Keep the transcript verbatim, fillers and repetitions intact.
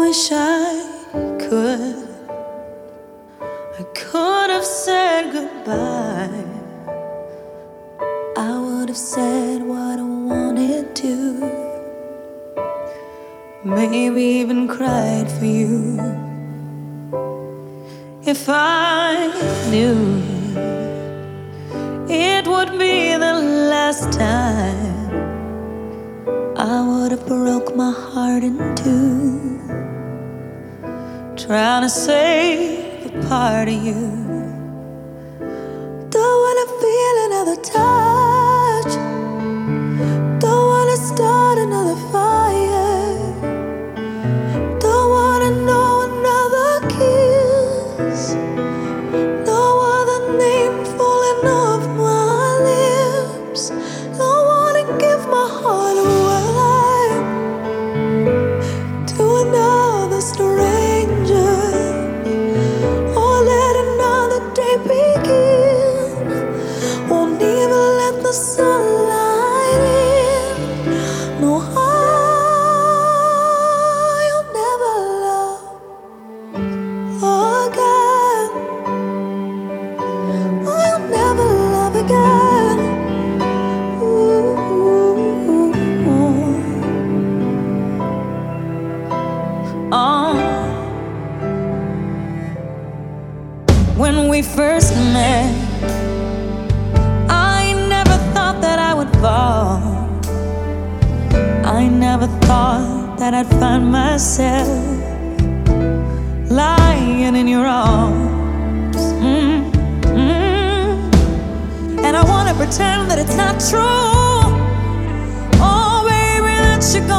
wish I could. I could have said goodbye. I would have said what I wanted to. Maybe even cried for you. If I knew it would be the last time, I would have broke my heart in two, trying to save a part of you. Don't wanna feel another touch, don't wanna start another fire, don't wanna know another kiss, no other name falling off my lips. Don't wanna give my heart away to another stranger, or let another day begin. Won't even let the sunlight in. No, I'll never love again. I'll never love again. Ooh. Oh. When we first met, I never thought that I would fall. I never thought that I'd find myself lying in your arms. Mm, mm. And I wanna pretend that it's not true. Oh, baby, that you're gone.